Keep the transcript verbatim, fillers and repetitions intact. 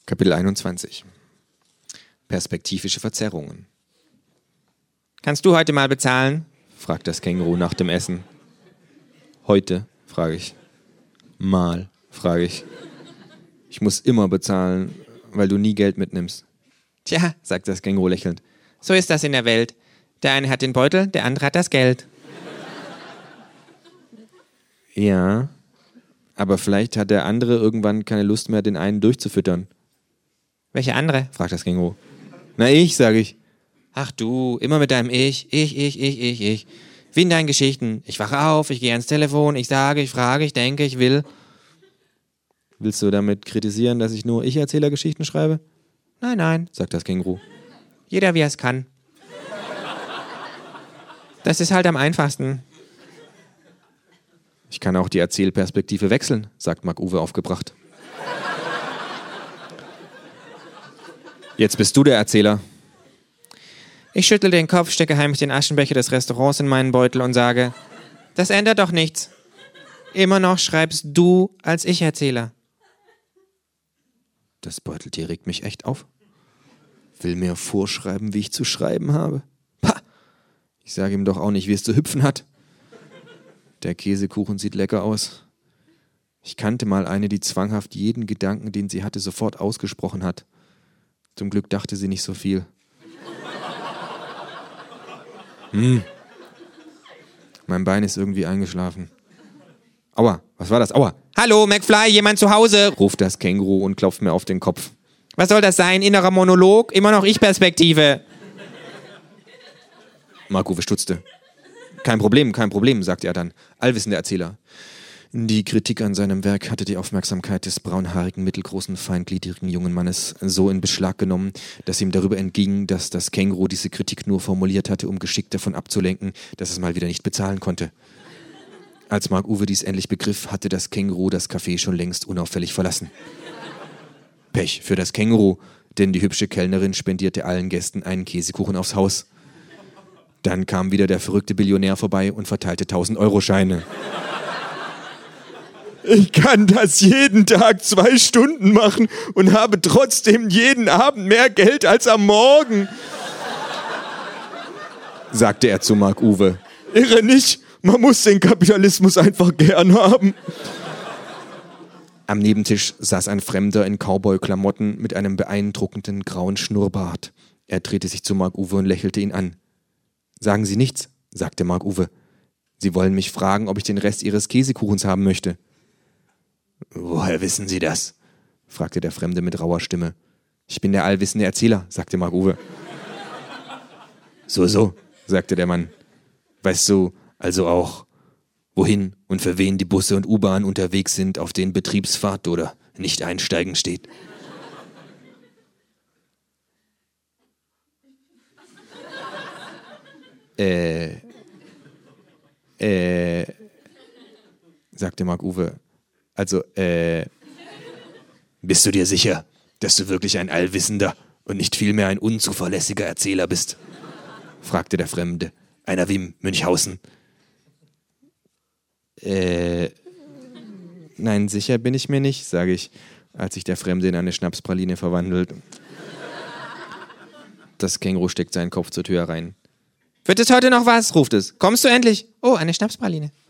Kapitel einundzwanzig. Perspektivische Verzerrungen. Kannst du heute mal bezahlen? Fragt das Känguru nach dem Essen. Heute, frage ich. Mal, frage ich. Ich muss immer bezahlen, weil du nie Geld mitnimmst. Tja, sagt das Känguru lächelnd. So ist das in der Welt. Der eine hat den Beutel, der andere hat das Geld. Ja, aber vielleicht hat der andere irgendwann keine Lust mehr, den einen durchzufüttern. Welche andere? Fragt das Känguru. Na, ich, sage ich. Ach du, immer mit deinem Ich, ich, ich, ich, ich, ich. Wie in deinen Geschichten. Ich wache auf, ich gehe ans Telefon, ich sage, ich frage, ich denke, ich will. Willst du damit kritisieren, dass ich nur Ich-Erzähler-Geschichten schreibe? Nein, nein, sagt das Känguru. Jeder, wie er es kann. Das ist halt am einfachsten. Ich kann auch die Erzählperspektive wechseln, sagt Mark-Uwe aufgebracht. Jetzt bist du der Erzähler. Ich schüttel den Kopf, stecke heimlich den Aschenbecher des Restaurants in meinen Beutel und sage, das ändert doch nichts. Immer noch schreibst du als Ich-Erzähler. Das Beuteltier regt mich echt auf. Will mir vorschreiben, wie ich zu schreiben habe. Pah! Ich sage ihm doch auch nicht, wie es zu hüpfen hat. Der Käsekuchen sieht lecker aus. Ich kannte mal eine, die zwanghaft jeden Gedanken, den sie hatte, sofort ausgesprochen hat. Zum Glück dachte sie nicht so viel. Hm. Mein Bein ist irgendwie eingeschlafen. Aua, was war das? Aua! Hallo, McFly, jemand zu Hause? Ruft das Känguru und klopft mir auf den Kopf. Was soll das sein? Innerer Monolog? Immer noch Ich-Perspektive. Mark-Uwe stutzte. Kein Problem, kein Problem, sagte er dann. Allwissender Erzähler. Die Kritik an seinem Werk hatte die Aufmerksamkeit des braunhaarigen, mittelgroßen, feingliedrigen jungen Mannes so in Beschlag genommen, dass ihm darüber entging, dass das Känguru diese Kritik nur formuliert hatte, um geschickt davon abzulenken, dass es mal wieder nicht bezahlen konnte. Als Mark-Uwe dies endlich begriff, hatte das Känguru das Café schon längst unauffällig verlassen. Pech für das Känguru, denn die hübsche Kellnerin spendierte allen Gästen einen Käsekuchen aufs Haus. Dann kam wieder der verrückte Billionär vorbei und verteilte tausend-Euro-Scheine. Ich kann das jeden Tag zwei Stunden machen und habe trotzdem jeden Abend mehr Geld als am Morgen, sagte er zu Mark-Uwe. Irre nicht, man muss den Kapitalismus einfach gern haben. Am Nebentisch saß ein Fremder in Cowboy-Klamotten mit einem beeindruckenden grauen Schnurrbart. Er drehte sich zu Mark-Uwe und lächelte ihn an. Sagen Sie nichts, sagte Mark-Uwe. Sie wollen mich fragen, ob ich den Rest Ihres Käsekuchens haben möchte. Woher wissen Sie das? Fragte der Fremde mit rauer Stimme. Ich bin der allwissende Erzähler, sagte Mark-Uwe. So, so, sagte der Mann. Weißt du also auch, wohin und für wen die Busse und U-Bahn unterwegs sind, auf denen Betriebsfahrt oder nicht einsteigen steht? Äh, äh, sagte Mark-Uwe. Also, äh, bist du dir sicher, dass du wirklich ein allwissender und nicht vielmehr ein unzuverlässiger Erzähler bist? Fragte der Fremde, einer wie Münchhausen. Äh, nein, sicher bin ich mir nicht, sage ich, als sich der Fremde in eine Schnapspraline verwandelt. Das Känguru steckt seinen Kopf zur Tür herein. Wird es heute noch was? Ruft es. Kommst du endlich? Oh, eine Schnapspraline.